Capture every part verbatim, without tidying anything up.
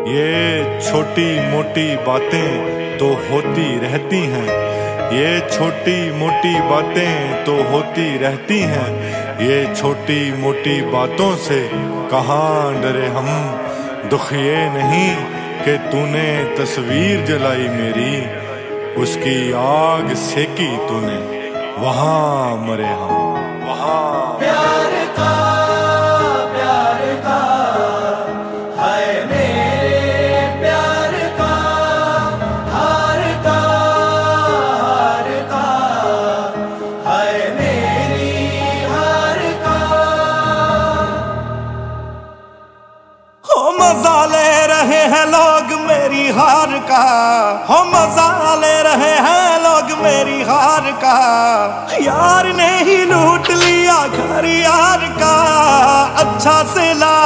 ये छोटी मोटी बातें तो होती रहती हैं, ये छोटी मोटी बातें तो होती रहती हैं। ये छोटी मोटी बातों से कहाँ डरे हम, दुख ये नहीं कि तूने तस्वीर जलाई मेरी, उसकी आग सेकी तूने वहाँ मरे हम, वहाँ। प्यार का प्यार का हाय मेरे प्यार का, हार का हार का हाय मेरी हार का। हो मजा ले रहे हैं लोग मेरी हार का, हो मजा ले रहे हैं लोग मेरी हार का। यार ने ही लूट लिया घर यार का, अच्छा सिला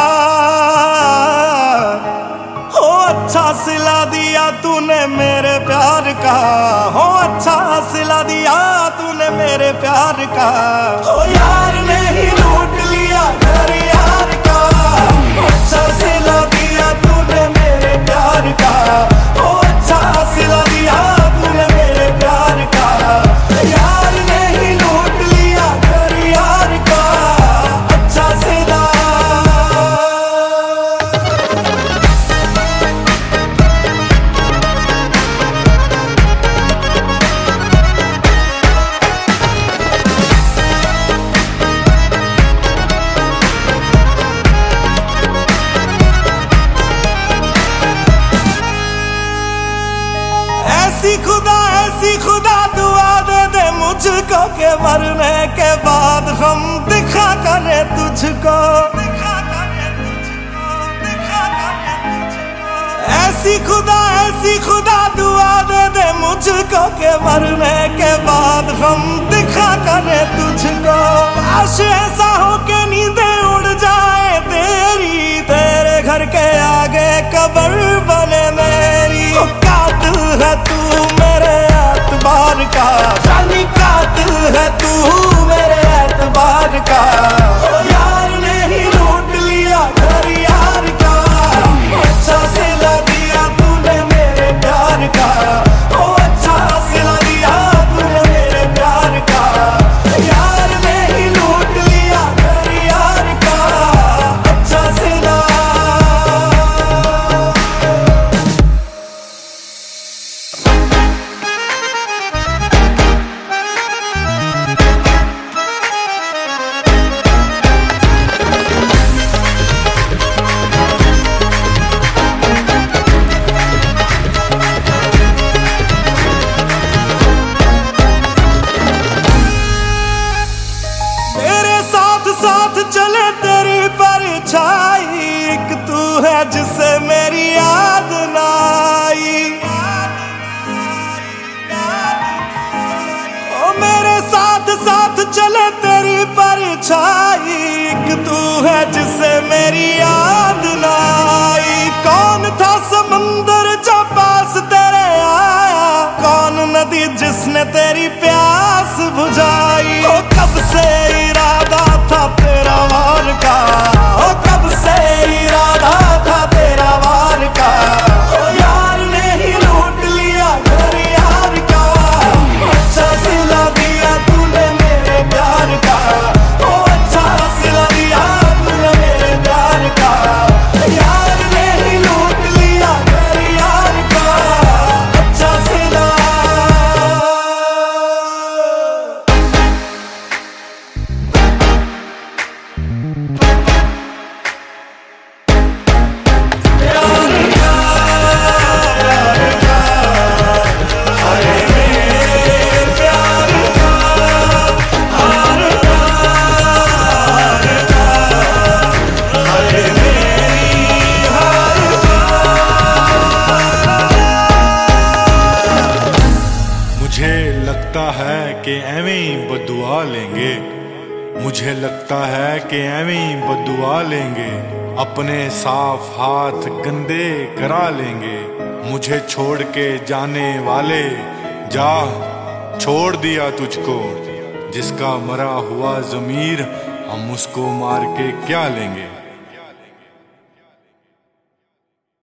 हो अच्छा सिला दिया तूने मेरे प्यार का, हो अच्छा सिला दिया तूने मेरे प्यार का। हो यार ने ही लूट लिया घर यार का, अच्छा सिला दिया तूने मेरे प्यार का, हो अच्छा सिला दिया तूने मेरे प्यार का। यार ने ही लूट लिया घर यार का, अच्छा सिला। ऐसी खुदा ऐसी खुदा दुआ दे दे मुझको के मरने के बाद हम दिखा करे तुझको, दिखा करे तुझको, दिखा करे तुझको। ऐसी खुदा ऐसी खुदा दुआ दे दे मुझको के मरने के बाद हम दिखा करे तुझको। काश ऐसा हो के नींदें उड़ जाए तेरी, तेरे घर के आगे कब्र बने मेरी। कातिल है तू मेरे एतबार का, जानी कातिल है तू मेरे एतबार का। यार ने ही लूट लिया घर यार का, अच्छा सिला दिया तूने मेरे प्यार का, ओ अच्छा सिला दिया तूने मेरे प्यार का। यार ने ही लूट लिया घर यार का, अच्छा सिला। चले तेरी परछाई, एक तू है जिसे मेरी याद ना आई। ओ मेरे साथ साथ चले तेरी परछाई, एक तू है जिसे मेरी याद ना आई। कौन था समंदर जो पास तेरे आया, कौन नदी जिसने तेरी प्यास बुझाई। ओ कब से इरादा था तेरा वार का, ओ कब से इरादा था तेरा वार का। ओ यार ने ही लूट लिया घर यार का, अच्छा सिला दिया तूने मेरे प्यार का, ओ अच्छा सिला दिया तूने मेरे प्यार का। यार ने ही लूट लिया घर यार का, अच्छा सिला। मुझे लगता है कि एवें ही बद्दुआ लेंगे, मुझे लगता है कि एवें ही बद्दुआ लेंगे। अपने साफ हाथ गंदे करा लेंगे, मुझे छोड़ के जाने वाले जा छोड़ दिया तुझको। जिसका मरा हुआ ज़मीर हम उसको मार के क्या लेंगे।